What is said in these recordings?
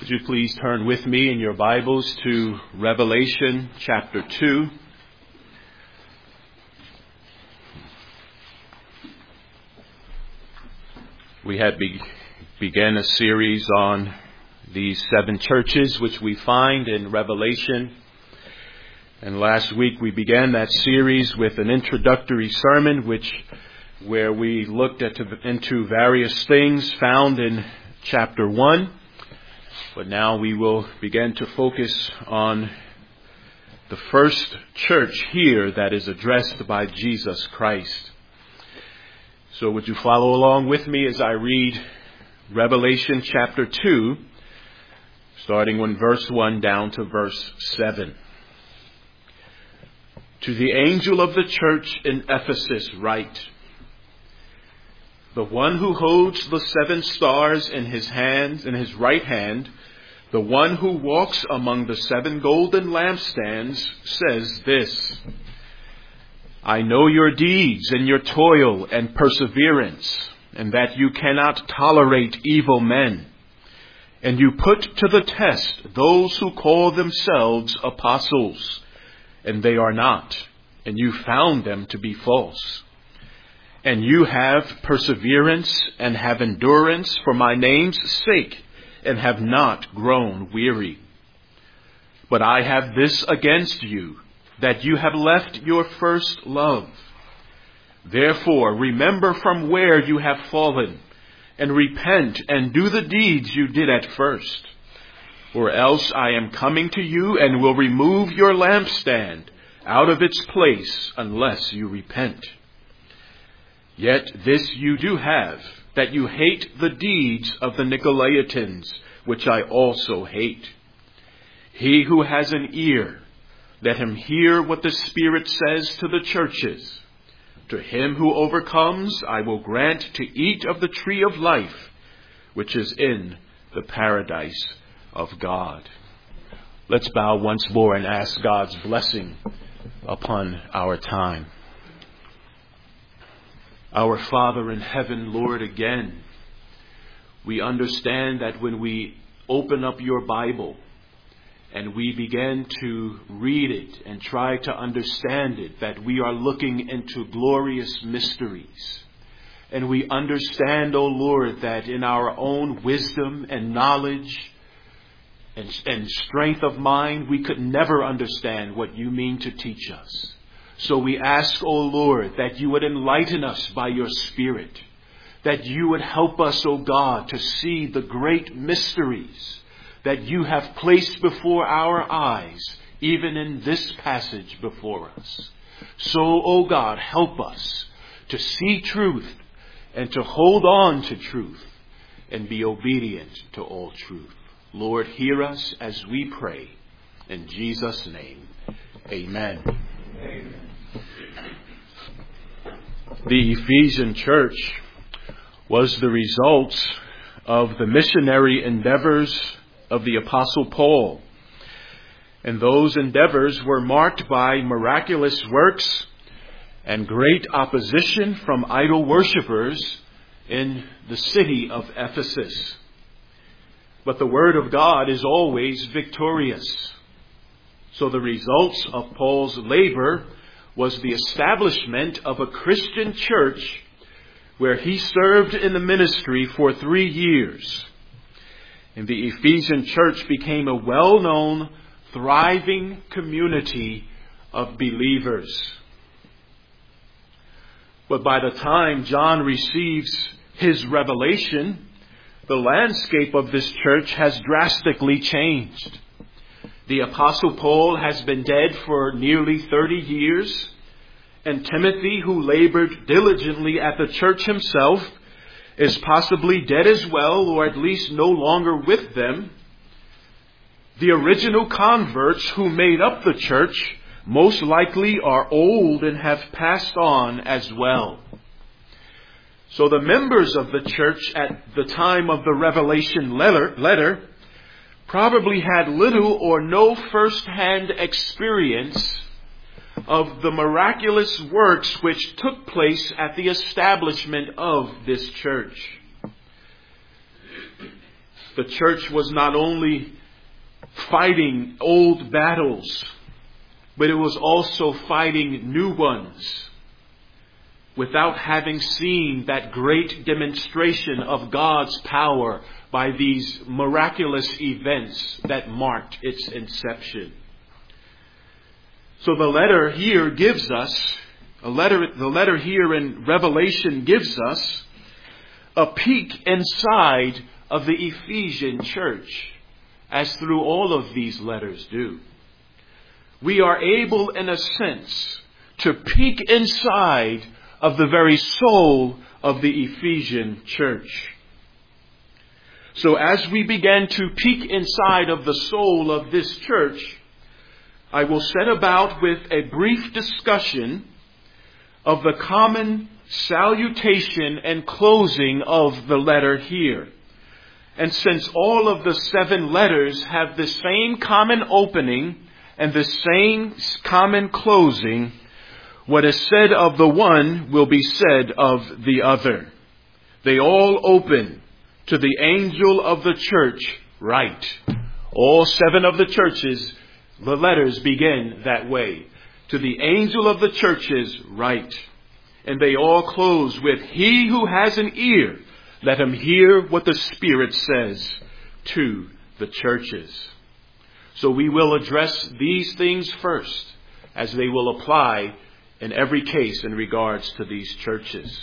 Would you please turn with me in your Bibles to Revelation chapter 2. We had began a series on these 7 churches which we find in Revelation. And last week we began that series with an introductory sermon where we looked into various things found in chapter 1. But now we will begin to focus on the first church here that is addressed by Jesus Christ. So would you follow along with me as I read Revelation chapter 2, starting with verse 1 down to verse 7. To the angel of the church in Ephesus write, the one who holds the 7 stars in his right hand, the one who walks among the 7 golden lampstands, says this, I know your deeds and your toil and perseverance, and that you cannot tolerate evil men. And you put to the test those who call themselves apostles, and they are not, and you found them to be false. And you have perseverance and have endurance for my name's sake, and have not grown weary. But I have this against you, that you have left your first love. Therefore, remember from where you have fallen, and repent and do the deeds you did at first. Or else I am coming to you and will remove your lampstand out of its place unless you repent. Yet this you do have, that you hate the deeds of the Nicolaitans, which I also hate. He who has an ear, let him hear what the Spirit says to the churches. To him who overcomes, I will grant to eat of the tree of life, which is in the paradise of God. Let's bow once more and ask God's blessing upon our time. Our Father in heaven, Lord, again, we understand that when we open up your Bible and we begin to read it and try to understand it, that we are looking into glorious mysteries. And we understand, O Lord, that in our own wisdom and knowledge and strength of mind, we could never understand what you mean to teach us. So we ask, O Lord, that you would enlighten us by your Spirit, that you would help us, O God, to see the great mysteries that you have placed before our eyes, even in this passage before us. So, O God, help us to see truth and to hold on to truth and be obedient to all truth. Lord, hear us as we pray. In Jesus' name, amen. Amen. The Ephesian church was the result of the missionary endeavors of the Apostle Paul. And those endeavors were marked by miraculous works and great opposition from idol worshippers in the city of Ephesus. But the Word of God is always victorious. So the results of Paul's labor was the establishment of a Christian church where he served in the ministry for 3 years. And the Ephesian church became a well-known, thriving community of believers. But by the time John receives his revelation, the landscape of this church has drastically changed. The Apostle Paul has been dead for nearly 30 years, and Timothy, who labored diligently at the church himself, is possibly dead as well, or at least no longer with them. The original converts who made up the church most likely are old and have passed on as well. So the members of the church at the time of the Revelation letter probably had little or no first-hand experience of the miraculous works which took place at the establishment of this church. the church was not only fighting old battles, but it was also fighting new ones without having seen that great demonstration of God's power by these miraculous events that marked its inception. So the letter here gives us, the letter here in Revelation gives us a peek inside of the Ephesian church, as through all of these letters do. We are able, in a sense, to peek inside of the very soul of the Ephesian church. So as we begin to peek inside of the soul of this church, I will set about with a brief discussion of the common salutation and closing of the letter here. And since all of the 7 letters have the same common opening and the same common closing, what is said of the one will be said of the other. They all open to the angel of the church, write. All 7 of the churches, the letters begin that way. To the angel of the churches, write. And they all close with, he who has an ear, let him hear what the Spirit says to the churches. So we will address these things first, as they will apply in every case in regards to these churches.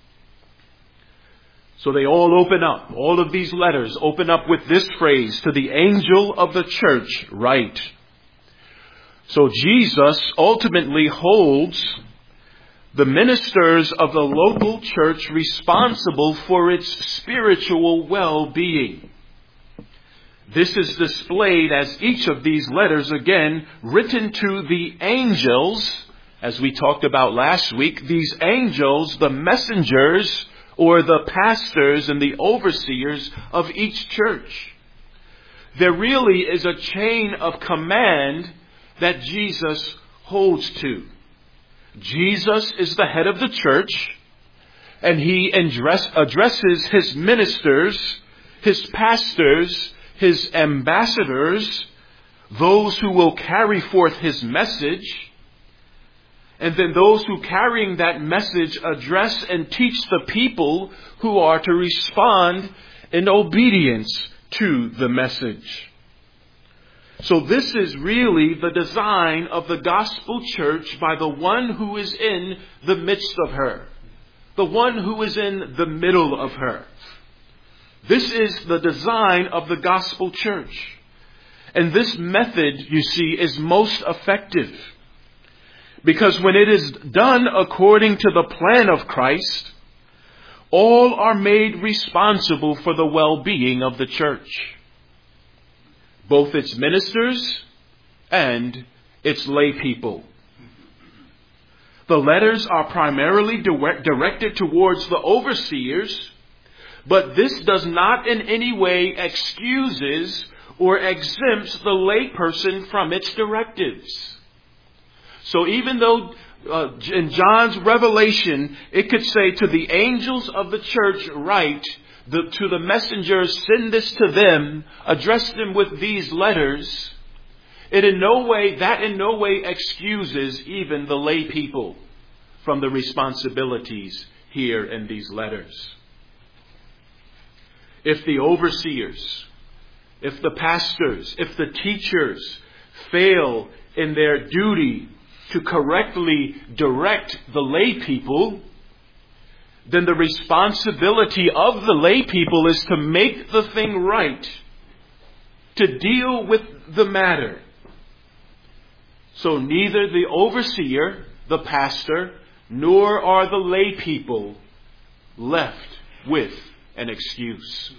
So they all open up. All of these letters open up with this phrase, to the angel of the church, write. So Jesus ultimately holds the ministers of the local church responsible for its spiritual well-being. This is displayed as each of these letters, again, written to the angels, as we talked about last week. These angels, the messengers, or the pastors and the overseers of each church. There really is a chain of command that Jesus holds to. Jesus is the head of the church, and he addresses his ministers, his pastors, his ambassadors, those who will carry forth his message, and then those who carrying that message address and teach the people who are to respond in obedience to the message. So this is really the design of the gospel church by the one who is in the midst of her, the one who is in the middle of her. This is the design of the gospel church. And this method, you see, is most effective. Because when it is done according to the plan of Christ, all are made responsible for the well-being of the church. Both its ministers and its lay people. The letters are primarily directed towards the overseers, but this does not in any way excuses or exempts the layperson from its directives. So even though in John's revelation, it could say to the angels of the church, write, to the messengers, send this to them, address them with these letters, that in no way excuses even the lay people from the responsibilities here in these letters. If the overseers, if the pastors, if the teachers fail in their duty to correctly direct the lay people, then the responsibility of the lay people is to make the thing right, to deal with the matter. So neither the overseer, the pastor, nor are the lay people left with an excuse.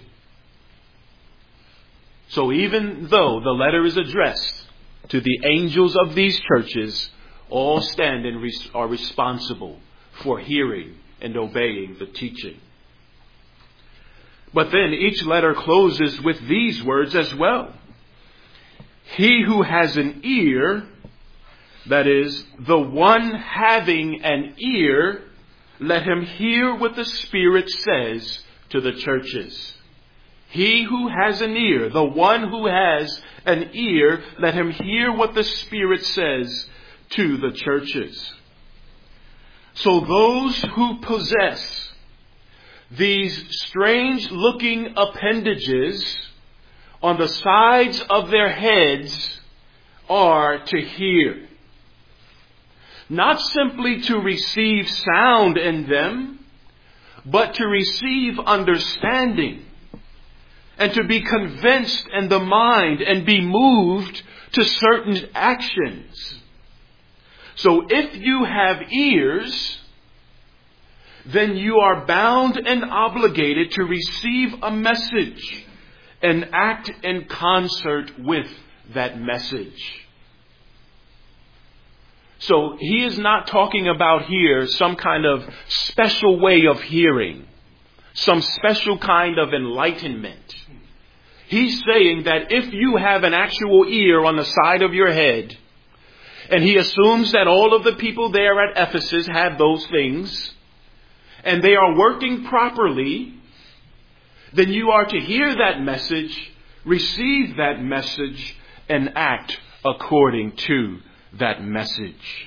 So even though the letter is addressed to the angels of these churches, all stand and are responsible for hearing and obeying the teaching. But then each letter closes with these words as well. He who has an ear, that is, the one having an ear, let him hear what the Spirit says to the churches. He who has an ear, the one who has an ear, let him hear what the Spirit says to the churches. So those who possess these strange-looking appendages on the sides of their heads are to hear. Not simply to receive sound in them, but to receive understanding and to be convinced in the mind and be moved to certain actions. So if you have ears, then you are bound and obligated to receive a message and act in concert with that message. So he is not talking about here some kind of special way of hearing, some special kind of enlightenment. He's saying that if you have an actual ear on the side of your head, and he assumes that all of the people there at Ephesus have those things, and they are working properly, then you are to hear that message, receive that message, and act according to that message.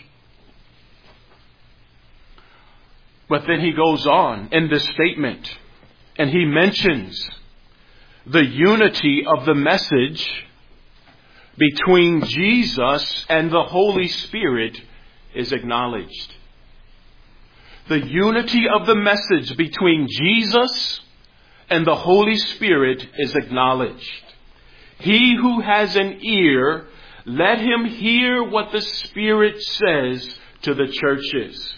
But then he goes on in this statement, and he mentions the unity of the message between Jesus and the Holy Spirit is acknowledged. The unity of the message between Jesus and the Holy Spirit is acknowledged. He who has an ear, let him hear what the Spirit says to the churches.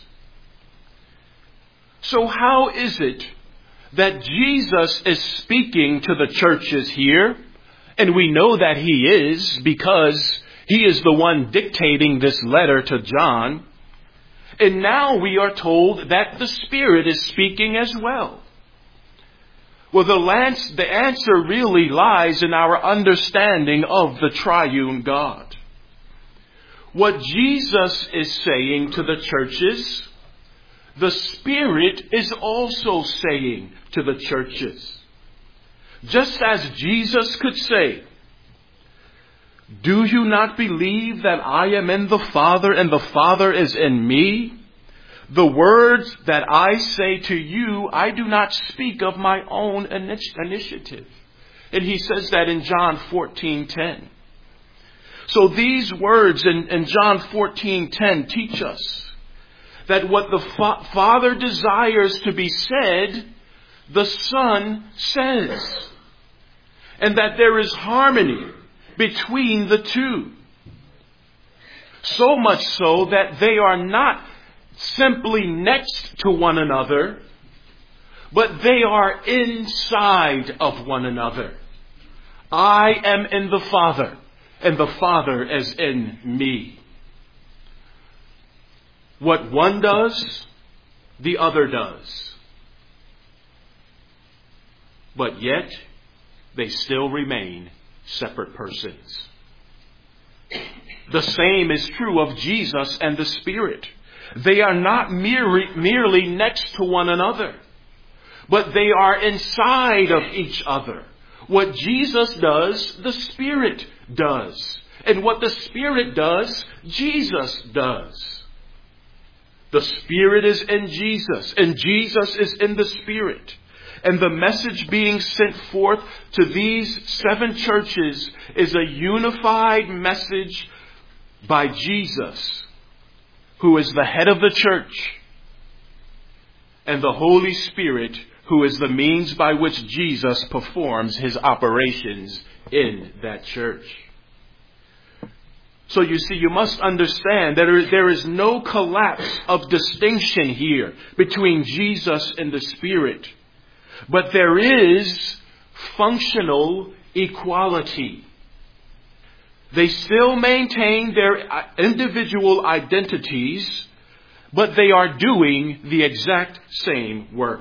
So how is it that Jesus is speaking to the churches here? And we know that he is, because he is the one dictating this letter to John. And now we are told that the Spirit is speaking as well. Well, the answer really lies in our understanding of the triune God. What Jesus is saying to the churches, the Spirit is also saying to the churches. Just as Jesus could say, "Do you not believe that I am in the Father and the Father is in me? The words that I say to you, I do not speak of my own initiative." And he says that in John 14:10. So these words in John 14:10 teach us that what the Father desires to be said, the Son says. And that there is harmony between the two. So much so that they are not simply next to one another, but they are inside of one another. I am in the Father, and the Father is in me. What one does, the other does. But yet, they still remain separate persons. The same is true of Jesus and the Spirit. They are not merely next to one another, but they are inside of each other. What Jesus does, the Spirit does. And what the Spirit does, Jesus does. The Spirit is in Jesus, and Jesus is in the Spirit. And the message being sent forth to these 7 churches is a unified message by Jesus, who is the head of the church, and the Holy Spirit, who is the means by which Jesus performs his operations in that church. So you see, you must understand that there is no collapse of distinction here between Jesus and the Spirit. But there is functional equality. They still maintain their individual identities, but they are doing the exact same work.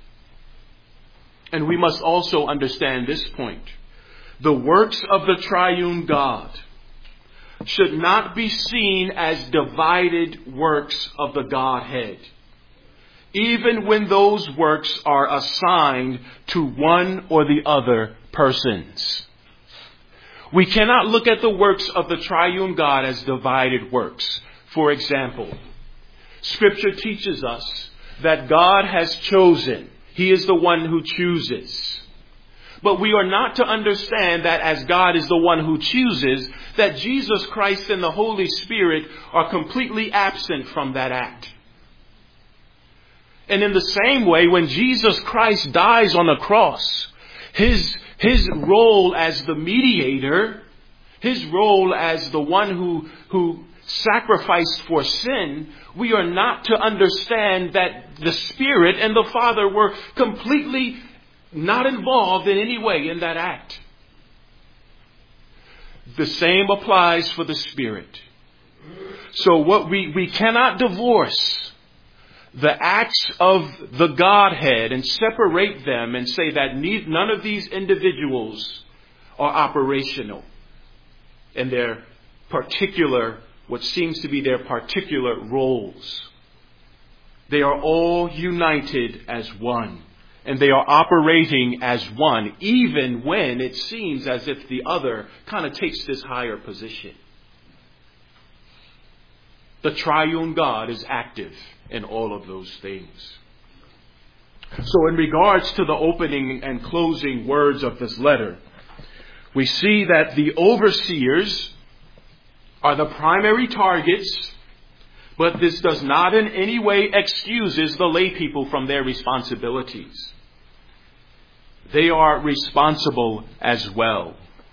And we must also understand this point. The works of the triune God should not be seen as divided works of the Godhead. even when those works are assigned to one or the other persons. We cannot look at the works of the triune God as divided works. For example, Scripture teaches us that God has chosen. He is the one who chooses. But we are not to understand that as God is the one who chooses, that Jesus Christ and the Holy Spirit are completely absent from that act. And in the same way, when Jesus Christ dies on the cross, his role as the mediator, his role as the one who sacrificed for sin, we are not to understand that the Spirit and the Father were completely not involved in any way in that act. The same applies for the Spirit. So what we cannot divorce the acts of the Godhead and separate them and say that none of these individuals are operational in their particular, what seems to be their particular roles. They are all united as one, and they are operating as one, even when it seems as if the other kind of takes this higher position. The triune God is active in all of those things. So in regards to the opening and closing words of this letter, we see that the overseers are the primary targets, but this does not in any way excuses the lay people from their responsibilities. They are responsible as well.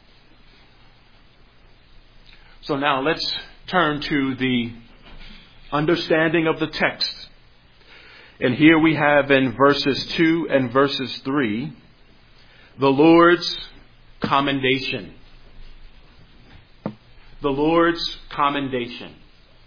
So now let's turn to the understanding of the text. And here we have in verses 2 and verses 3, the Lord's commendation. The Lord's commendation.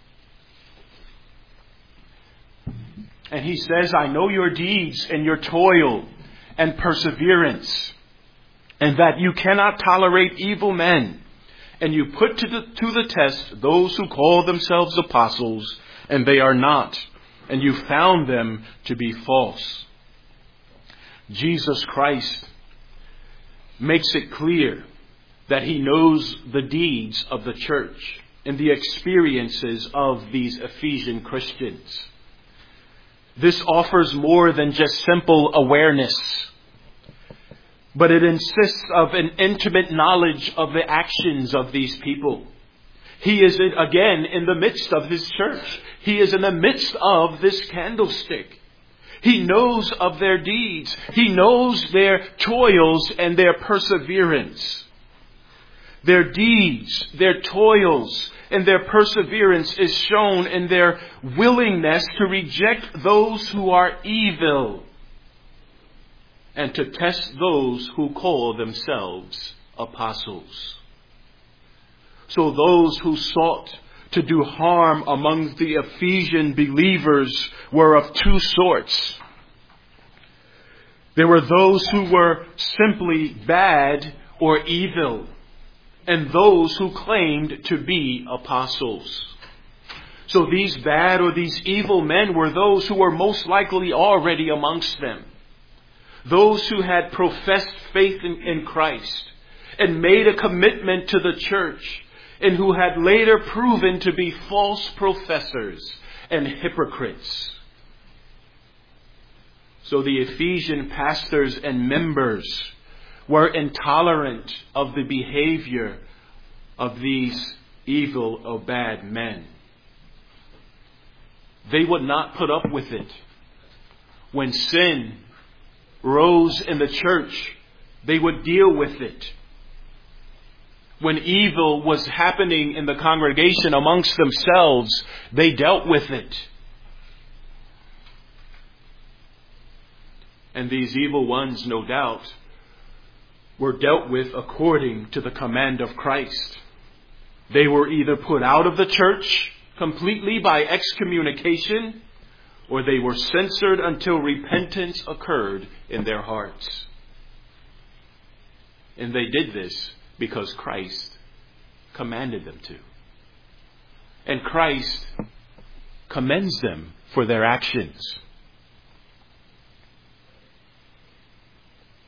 And he says, I know your deeds and your toil and perseverance, and that you cannot tolerate evil men, and you put to the test those who call themselves apostles, and they are not, and you found them to be false. Jesus Christ makes it clear that he knows the deeds of the church and the experiences of these Ephesian Christians. This offers more than just simple awareness, but it insists of an intimate knowledge of the actions of these people. He is, again, in the midst of his church. He is in the midst of this candlestick. He knows of their deeds. He knows their toils and their perseverance. Their deeds, their toils, and their perseverance is shown in their willingness to reject those who are evil and to test those who call themselves apostles. So those who sought to do harm among the Ephesian believers were of two sorts. There were those who were simply bad or evil, and those who claimed to be apostles. So these bad or these evil men were those who were most likely already amongst them. Those who had professed faith in Christ and made a commitment to the church, and who had later proven to be false professors and hypocrites. So the Ephesian pastors and members were intolerant of the behavior of these evil or bad men. They would not put up with it. When sin rose in the church, they would deal with it. When evil was happening in the congregation amongst themselves, they dealt with it. And these evil ones, no doubt, were dealt with according to the command of Christ. They were either put out of the church completely by excommunication, or they were censored until repentance occurred in their hearts. And they did this because Christ commanded them to. And Christ commends them for their actions.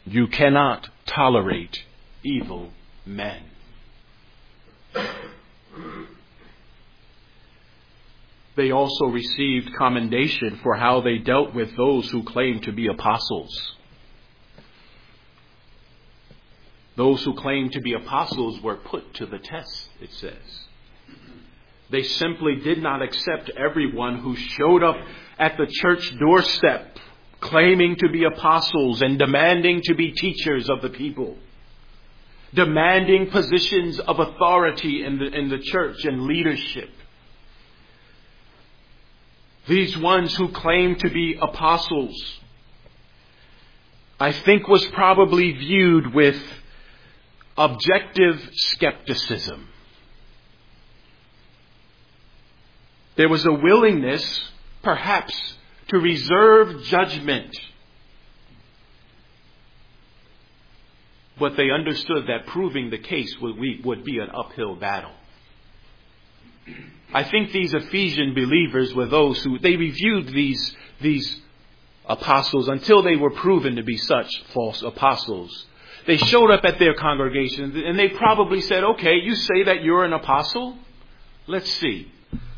You cannot tolerate evil men. They also received commendation for how they dealt with those who claimed to be apostles. Those who claimed to be apostles were put to the test, it says. They simply did not accept everyone who showed up at the church doorstep claiming to be apostles and demanding to be teachers of the people, demanding positions of authority in the church and leadership. These ones who claim to be apostles, I think, was probably viewed with objective skepticism. There was a willingness, perhaps, to reserve judgment. But they understood that proving the case would be an uphill battle. I think these Ephesian believers were those who, they reviewed these apostles until they were proven to be such false apostles. They showed up at their congregations and they probably said, okay, you say that you're an apostle? Let's see.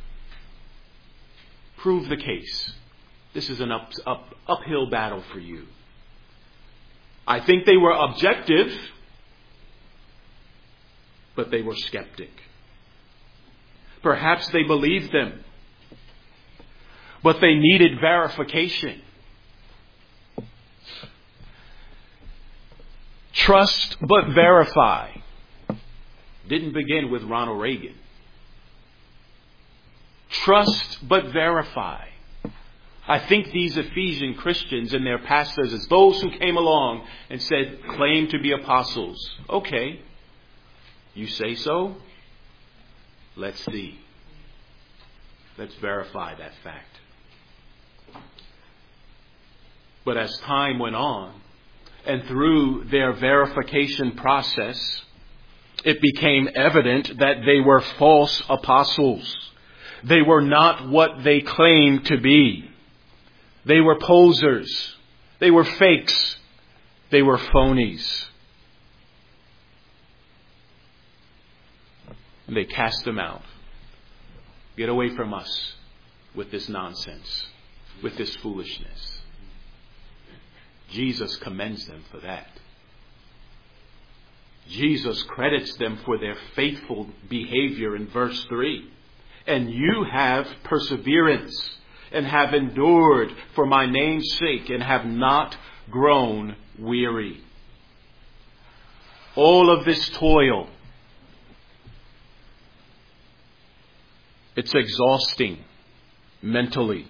Prove the case. This is an uphill battle for you. I think they were objective, but they were skeptic. Perhaps they believed them, but they needed verification. Trust but verify didn't begin with Ronald Reagan. Trust but verify. I think these Ephesian Christians and their pastors, as those who came along and said, claim to be apostles. Okay, you say so? Let's see. Let's verify that fact. But as time went on, and through their verification process, it became evident that they were false apostles. They were not what they claimed to be. They were posers. They were fakes. They were phonies. And they cast them out. Get away from us with this nonsense, with this foolishness. Jesus commends them for that. Jesus credits them for their faithful behavior in verse 3. And you have perseverance and have endured for my name's sake and have not grown weary. All of this toil, it's exhausting mentally.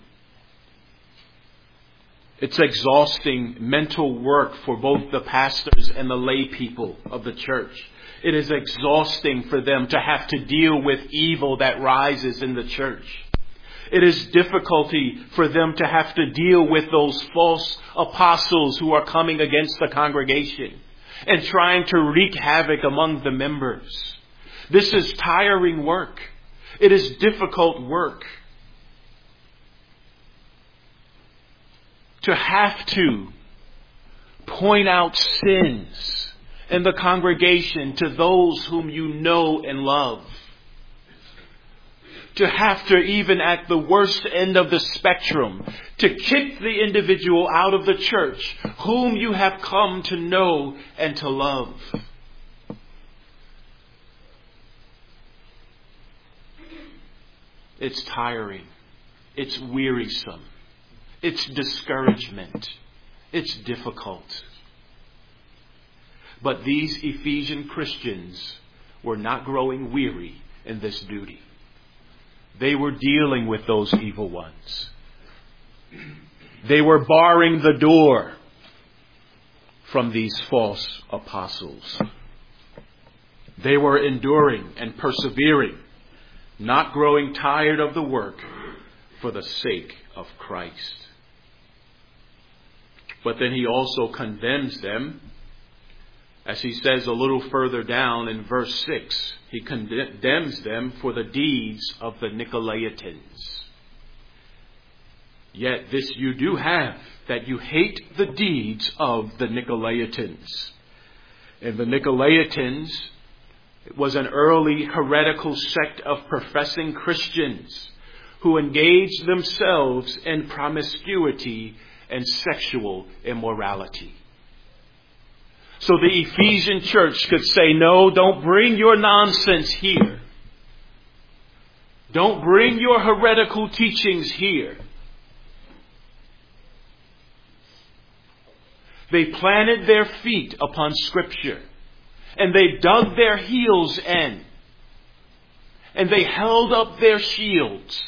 It's exhausting mental work for both the pastors and the lay people of the church. It is exhausting for them to have to deal with evil that rises in the church. It is difficulty for them to have to deal with those false apostles who are coming against the congregation and trying to wreak havoc among the members. This is tiring work. It is difficult work. To have to point out sins in the congregation to those whom you know and love. To have to, even at the worst end of the spectrum, to kick the individual out of the church whom you have come to know and to love. It's tiring. It's wearisome. It's discouragement. It's difficult. But these Ephesian Christians were not growing weary in this duty. They were dealing with those evil ones. They were barring the door from these false apostles. They were enduring and persevering, not growing tired of the work for the sake of Christ. But then he also condemns them. As he says a little further down in verse 6, he condemns them for the deeds of the Nicolaitans. Yet this you do have, that you hate the deeds of the Nicolaitans. And the Nicolaitans was an early heretical sect of professing Christians who engaged themselves in promiscuity and sexual immorality. So the Ephesian church could say, no, don't bring your nonsense here. Don't bring your heretical teachings here. They planted their feet upon Scripture, and they dug their heels in, and they held up their shields,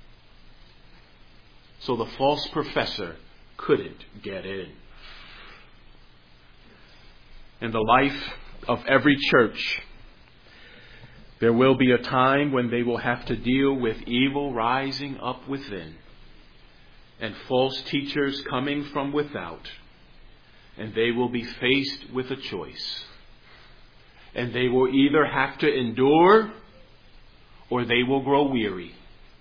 so the false professor couldn't get in. In the life of every church, there will be a time when they will have to deal with evil rising up within and false teachers coming from without. And they will be faced with a choice. And they will either have to endure or they will grow weary.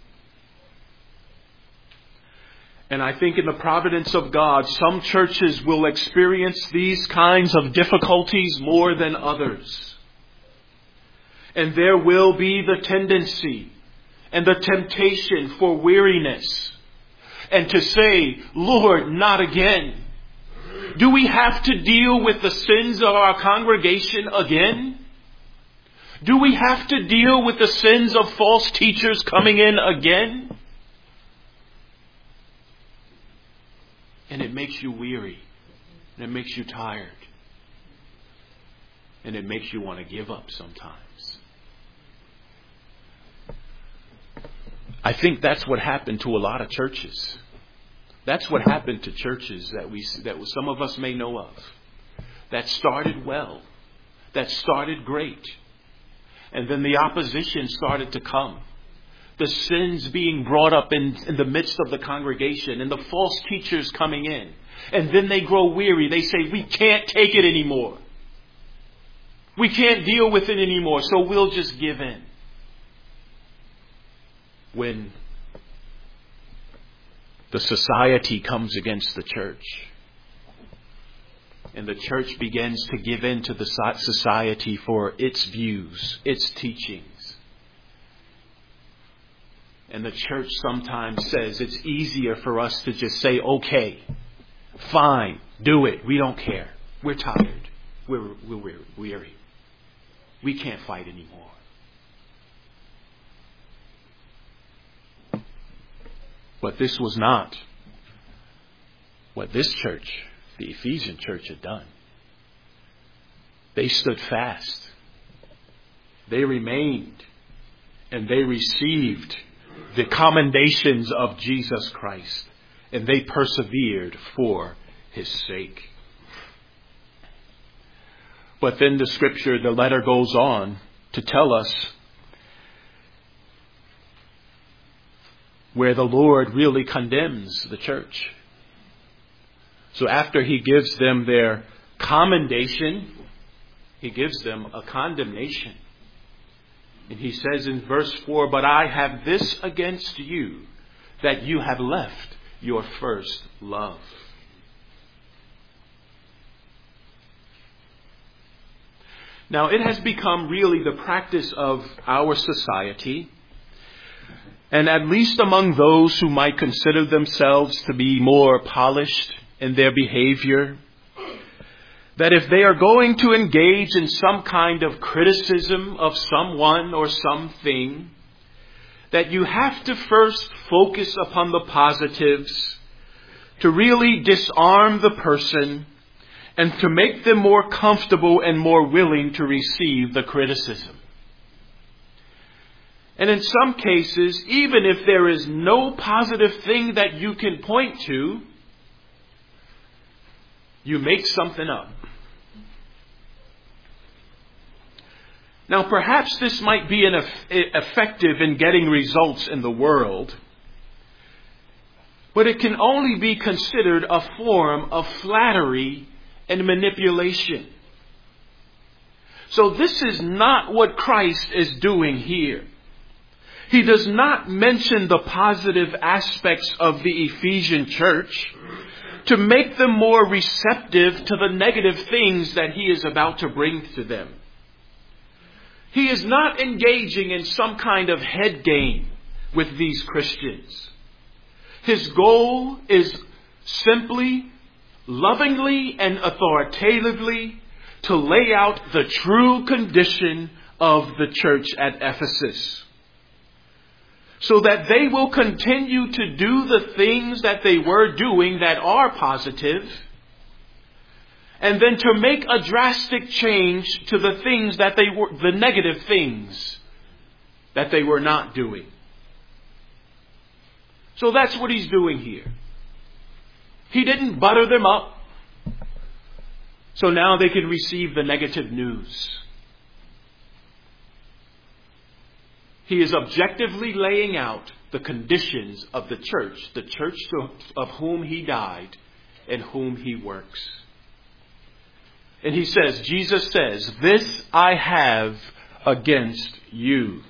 And I think in the providence of God, some churches will experience these kinds of difficulties more than others. And there will be the tendency and the temptation for weariness. And to say, Lord, not again. Do we have to deal with the sins of our congregation again? Do we have to deal with the sins of false teachers coming in again? And it makes you weary. And it makes you tired. And it makes you want to give up sometimes. I think that's what happened to a lot of churches. That's what happened to churches that some of us may know of. That started well. That started great. And then the opposition started to come. The sins being brought up in the midst of the congregation and the false teachers coming in. And then they grow weary. They say, we can't take it anymore. We can't deal with it anymore, so we'll just give in. When the society comes against the church. And the church begins to give in to the society for its views, its teachings. And the church sometimes says it's easier for us to just say, okay, fine, do it. We don't care. We're tired. We're weary. We can't fight anymore. But this was not what this church, the Ephesian church, had done. They stood fast. They remained. And they received the commendations of Jesus Christ. And they persevered for His sake. But then the scripture, the letter goes on to tell us where the Lord really condemns the church. So after He gives them their commendation, He gives them a condemnation. And He says in verse 4, but I have this against you, that you have left your first love. Now, it has become really the practice of our society, and at least among those who might consider themselves to be more polished in their behavior, that if they are going to engage in some kind of criticism of someone or something, that you have to first focus upon the positives, to really disarm the person, and to make them more comfortable and more willing to receive the criticism. And in some cases, even if there is no positive thing that you can point to, you make something up. Now, perhaps this might be effective in getting results in the world, but it can only be considered a form of flattery and manipulation. So this is not what Christ is doing here. He does not mention the positive aspects of the Ephesian church to make them more receptive to the negative things that he is about to bring to them. He is not engaging in some kind of head game with these Christians. His goal is simply, lovingly and authoritatively to lay out the true condition of the church at Ephesus, so that they will continue to do the things that they were doing that are positive, and then to make a drastic change to the things that they were, the negative things that they were not doing. So that's what he's doing here. He didn't butter them up so now they can receive the negative news. He is objectively laying out the conditions of the church of whom he died and whom he works. And he says, Jesus says, "This I have against you."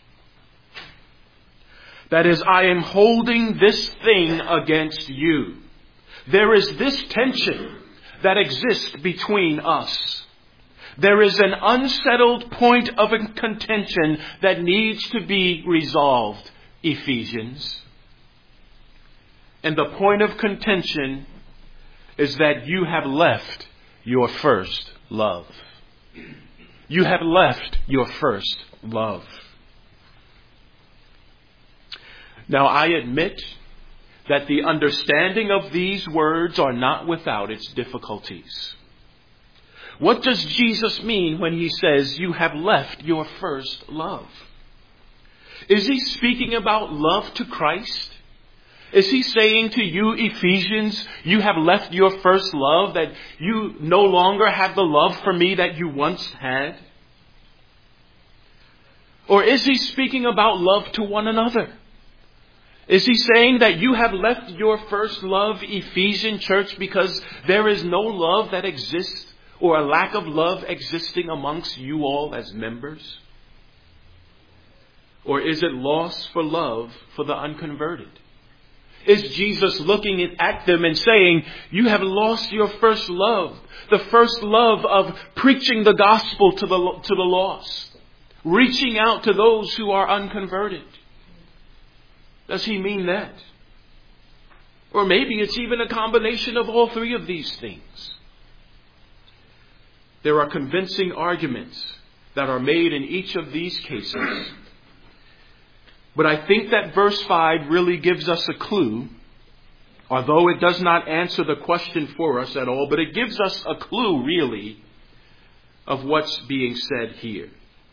That is, I am holding this thing against you. There is this tension that exists between us. There is an unsettled point of contention that needs to be resolved, Ephesians. And the point of contention is that you have left your first love. You have left your first love. Now, I admit that the understanding of these words are not without its difficulties. What does Jesus mean when he says you have left your first love? Is he speaking about love to Christ? Is he saying to you, Ephesians, you have left your first love, that you no longer have the love for me that you once had? Or is he speaking about love to one another? Is he saying that you have left your first love, Ephesian church, because there is no love that exists, or a lack of love existing amongst you all as members? Or is it loss for love for the unconverted? Is Jesus looking at them and saying, you have lost your first love, the first love of preaching the gospel to the lost, reaching out to those who are unconverted? Does he mean that? Or maybe it's even a combination of all three of these things. There are convincing arguments that are made in each of these cases. But I think that verse 5 really gives us a clue, although it does not answer the question for us at all, but it gives us a clue, really, of what's being said here.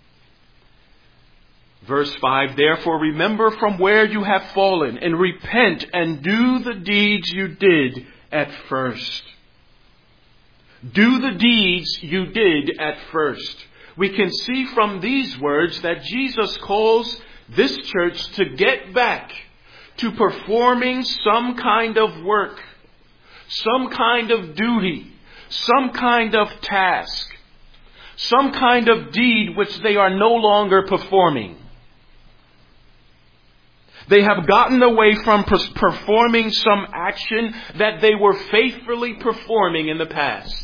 Verse 5, therefore remember from where you have fallen, and repent and do the deeds you did at first. Do the deeds you did at first. We can see from these words that Jesus calls this church to get back to performing some kind of work, some kind of duty, some kind of task, some kind of deed which they are no longer performing. They have gotten away from performing some action that they were faithfully performing in the past.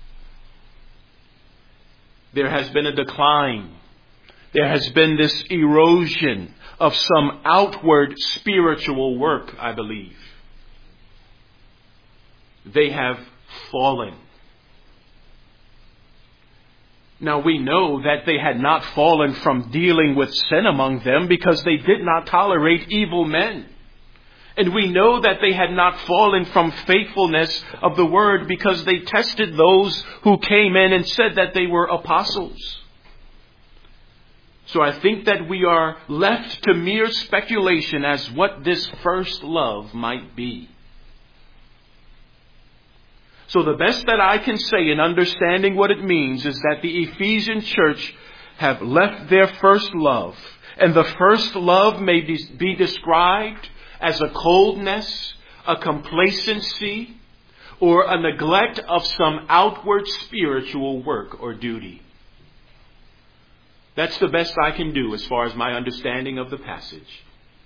There has been a decline. There has been this erosion of some outward spiritual work, I believe. They have fallen. Now we know that they had not fallen from dealing with sin among them, because they did not tolerate evil men. And we know that they had not fallen from faithfulness of the word, because they tested those who came in and said that they were apostles. So I think that we are left to mere speculation as what this first love might be. So the best that I can say in understanding what it means is that the Ephesian church have left their first love. And the first love may be described as a coldness, a complacency, or a neglect of some outward spiritual work or duty. That's the best I can do as far as my understanding of the passage.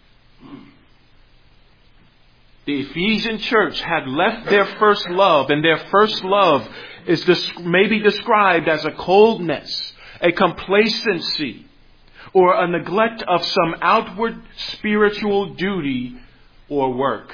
The Ephesian church had left their first love, and their first love is maybe described as a coldness, a complacency, or a neglect of some outward spiritual duty or work.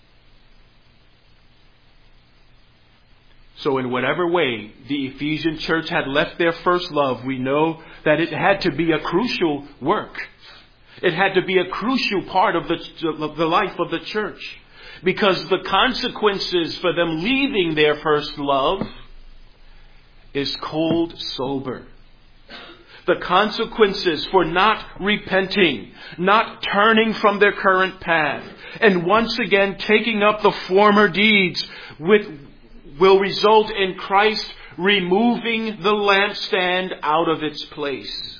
So in whatever way the Ephesian church had left their first love, we know that it had to be a crucial work. It had to be a crucial part of the life of the church. Because the consequences for them leaving their first love is cold sober. The consequences for not repenting, not turning from their current path, and once again taking up the former deeds will result in Christ removing the lampstand out of its place.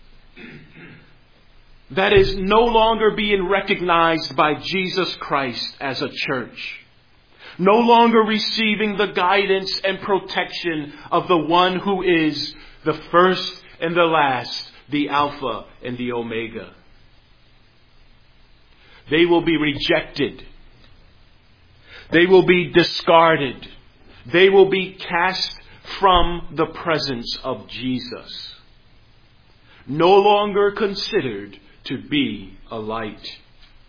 That is no longer being recognized by Jesus Christ as a church. No longer receiving the guidance and protection of the one who is the first and the last, the Alpha and the Omega. They will be rejected. They will be discarded. They will be cast from the presence of Jesus. No longer considered to be a light.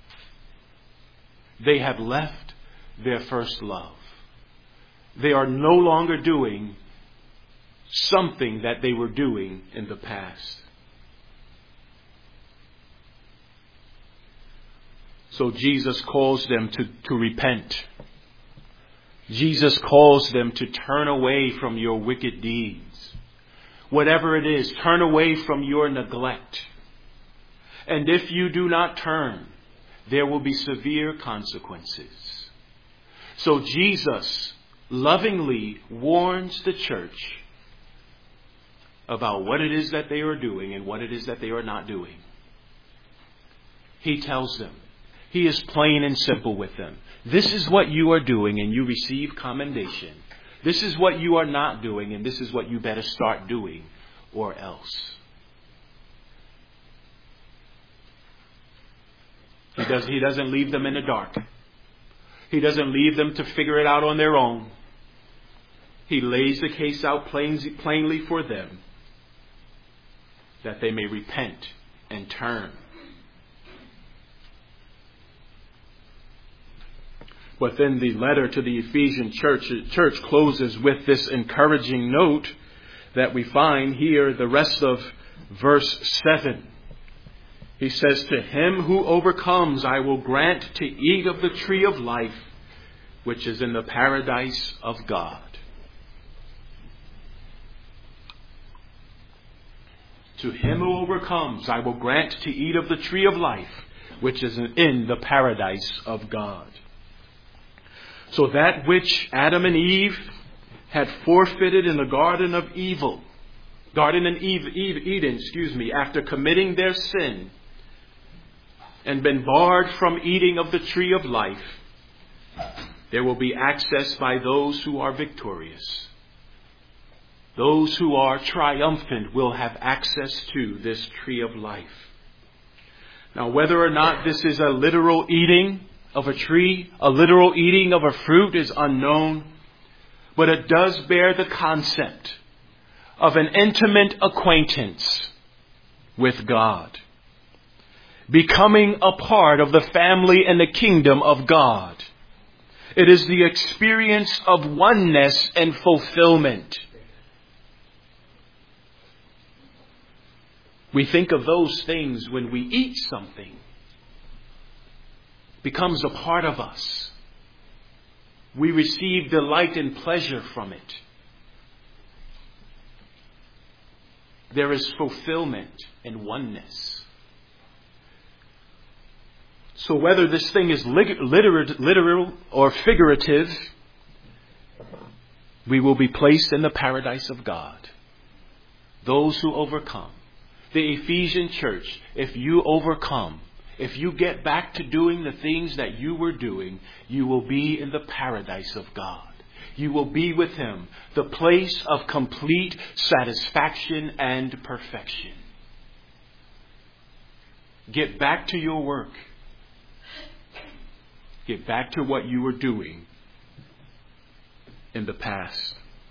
They have left their first love. They are no longer doing something that they were doing in the past. So Jesus calls them to repent. Jesus calls them to turn away from your wicked deeds. Whatever it is, turn away from your neglect. And if you do not turn, there will be severe consequences. So Jesus lovingly warns the church about what it is that they are doing and what it is that they are not doing. He tells them. He is plain and simple with them. This is what you are doing and you receive commendation. This is what you are not doing and this is what you better start doing or else. He doesn't leave them in the dark. He doesn't leave them to figure it out on their own. He lays the case out plainly for them that they may repent and turn. But then the letter to the Ephesian church closes with this encouraging note that we find here, the rest of verse 7. He says, to him who overcomes, I will grant to eat of the tree of life, which is in the paradise of God. To him who overcomes, I will grant to eat of the tree of life, which is in the paradise of God. So that which Adam and Eve had forfeited in the Garden of Eden, after committing their sin and been barred from eating of the tree of life, there will be access by those who are victorious. Those who are triumphant will have access to this tree of life. Now, whether or not this is a literal eating of a tree, a literal eating of a fruit is unknown, but it does bear the concept of an intimate acquaintance with God. Becoming a part of the family and the kingdom of God. It is the experience of oneness and fulfillment. We think of those things when we eat something. It becomes a part of us. We receive delight and pleasure from it. There is fulfillment and oneness. So whether this thing is literal or figurative, we will be placed in the paradise of God. Those who overcome. The Ephesian church, if you overcome, if you get back to doing the things that you were doing, you will be in the paradise of God. You will be with Him, the place of complete satisfaction and perfection. Get back to your work. Get back to what you were doing in the past.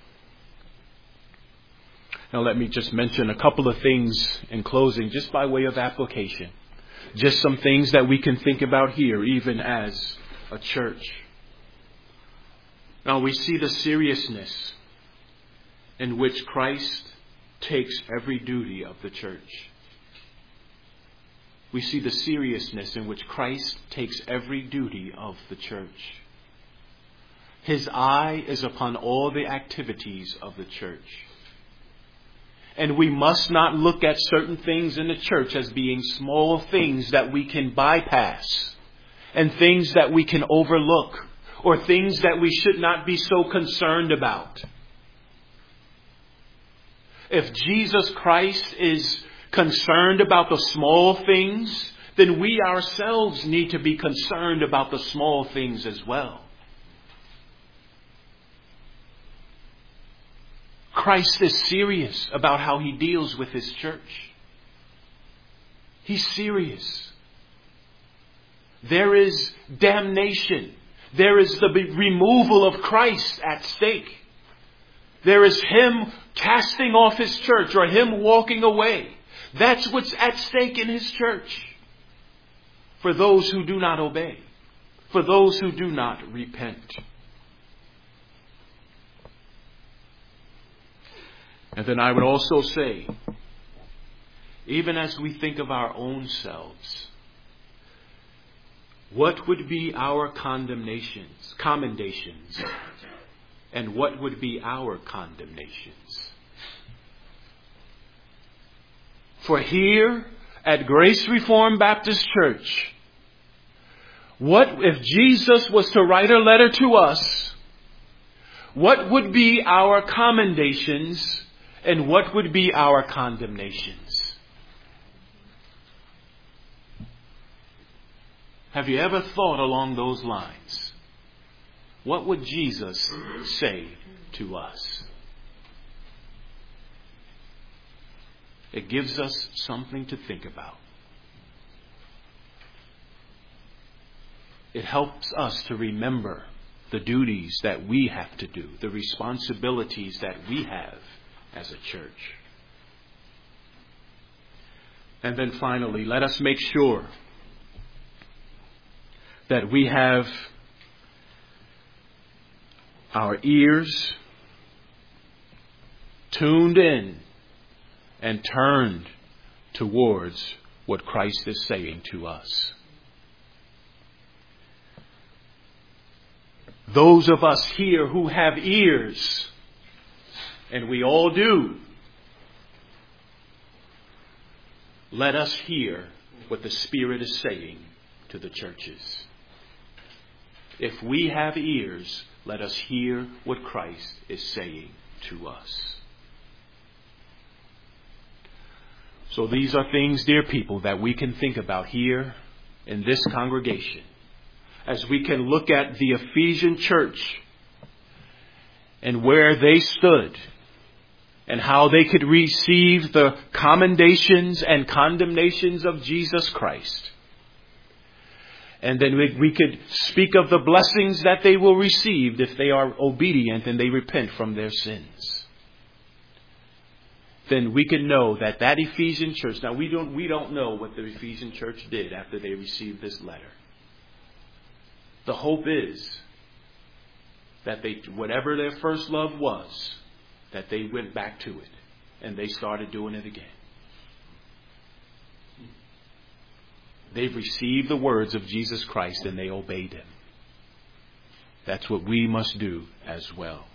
Now let me just mention a couple of things in closing, just by way of application. Just some things that we can think about here, even as a church. Now we see the seriousness in which Christ takes every duty of the church. We see the seriousness in which Christ takes every duty of the church. His eye is upon all the activities of the church. And we must not look at certain things in the church as being small things that we can bypass and things that we can overlook or things that we should not be so concerned about. If Jesus Christ is concerned about the small things, then we ourselves need to be concerned about the small things as well. Christ is serious about how he deals with his church. He's serious. There is damnation. There is the removal of Christ at stake. There is him casting off his church or him walking away. That's what's at stake in his church. For those who do not obey. For those who do not repent. And then I would also say, even as we think of our own selves, what would be our commendations, and what would be our condemnations? For here at Grace Reformed Baptist Church, what if Jesus was to write a letter to us? What would be our commendations? And what would be our condemnations? Have you ever thought along those lines? What would Jesus say to us? It gives us something to think about. It helps us to remember the duties that we have to do, the responsibilities that we have as a church. And then finally, let us make sure that we have our ears tuned in and turned towards what Christ is saying to us. Those of us here who have ears, and we all do, let us hear what the Spirit is saying to the churches. If we have ears, let us hear what Christ is saying to us. So these are things, dear people, that we can think about here in this congregation, as we can look at the Ephesian church and where they stood, and how they could receive the commendations and condemnations of Jesus Christ. And then we could speak of the blessings that they will receive if they are obedient and they repent from their sins. Then we can know that Ephesian church, now we don't know what the Ephesian church did after they received this letter. The hope is that whatever their first love was, that they went back to it and they started doing it again. They've received the words of Jesus Christ and they obeyed him. That's what we must do as well.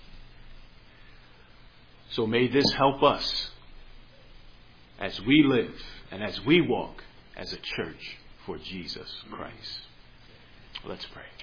So may this help us as we live and as we walk as a church for Jesus Christ. Let's pray.